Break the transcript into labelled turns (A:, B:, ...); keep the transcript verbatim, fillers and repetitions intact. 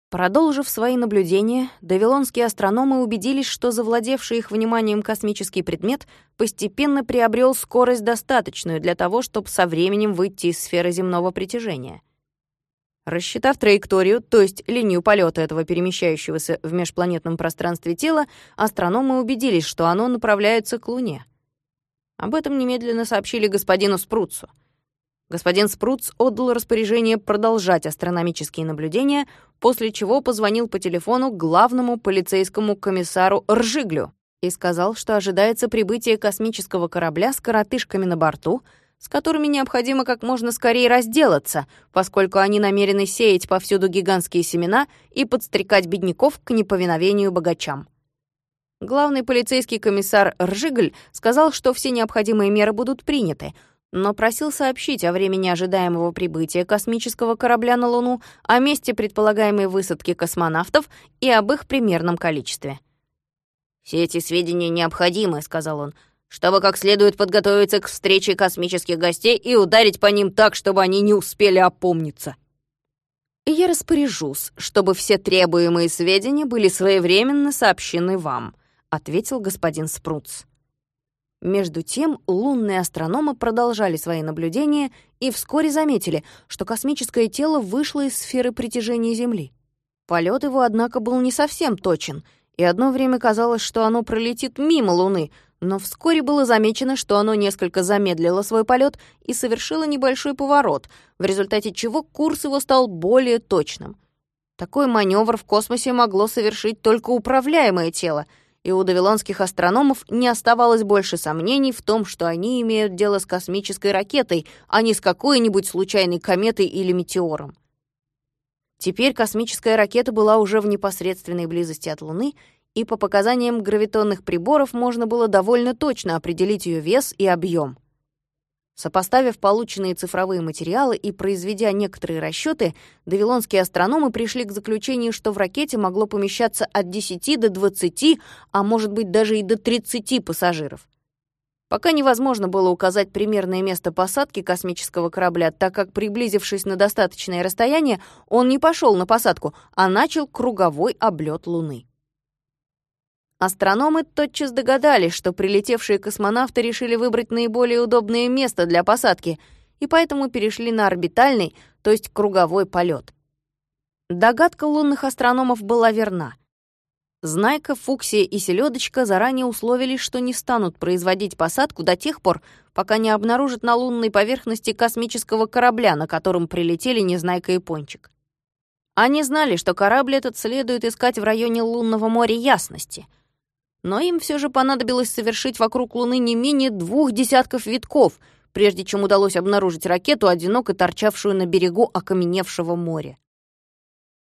A: Продолжив свои наблюдения, вавилонские астрономы убедились, что завладевший их вниманием космический предмет постепенно приобрел скорость, достаточную для того, чтобы со временем выйти из сферы земного притяжения. Рассчитав траекторию, то есть линию полета этого перемещающегося в межпланетном пространстве тела, астрономы убедились, что оно направляется к Луне. Об этом немедленно сообщили господину Спруцу. Господин Спруц отдал распоряжение продолжать астрономические наблюдения, после чего позвонил по телефону главному полицейскому комиссару Ржиглю и сказал, что ожидается прибытие космического корабля с коротышками на борту, с которыми необходимо как можно скорее разделаться, поскольку они намерены сеять повсюду гигантские семена и подстрекать бедняков к неповиновению богачам. Главный полицейский комиссар Ржигль сказал, что все необходимые меры будут приняты, но просил сообщить о времени ожидаемого прибытия космического корабля на Луну, о месте предполагаемой высадки космонавтов и об их примерном количестве. «Все эти сведения необходимы», — сказал он, «чтобы как следует подготовиться к встрече космических гостей и ударить по ним так, чтобы они не успели опомниться. И я распоряжусь, чтобы все требуемые сведения были своевременно сообщены вам», — ответил господин Спруц. Между тем лунные астрономы продолжали свои наблюдения и вскоре заметили, что космическое тело вышло из сферы притяжения Земли. Полет его, однако, был не совсем точен, и одно время казалось, что оно пролетит мимо Луны, но вскоре было замечено, что оно несколько замедлило свой полет и совершило небольшой поворот, в результате чего курс его стал более точным. Такой маневр в космосе могло совершить только управляемое тело, и у вавилонских астрономов не оставалось больше сомнений в том, что они имеют дело с космической ракетой, а не с какой-нибудь случайной кометой или метеором. Теперь космическая ракета была уже в непосредственной близости от Луны, и по показаниям гравитонных приборов можно было довольно точно определить ее вес и объем. Сопоставив полученные цифровые материалы и произведя некоторые расчеты, вавилонские астрономы пришли к заключению, что в ракете могло помещаться от десяти до двадцати, а может быть даже и до тридцати пассажиров. Пока невозможно было указать примерное место посадки космического корабля, так как, приблизившись на достаточное расстояние, он не пошел на посадку, а начал круговой облет Луны. Астрономы тотчас догадались, что прилетевшие космонавты решили выбрать наиболее удобное место для посадки, и поэтому перешли на орбитальный, то есть круговой полет. Догадка лунных астрономов была верна. Знайка, Фуксия и Селедочка заранее условились, что не станут производить посадку до тех пор, пока не обнаружат на лунной поверхности космического корабля, на котором прилетели Незнайка и Пончик. Они знали, что корабль этот следует искать в районе лунного моря Ясности, но им все же понадобилось совершить вокруг Луны не менее двух десятков витков, прежде чем удалось обнаружить ракету, одиноко торчавшую на берегу окаменевшего моря.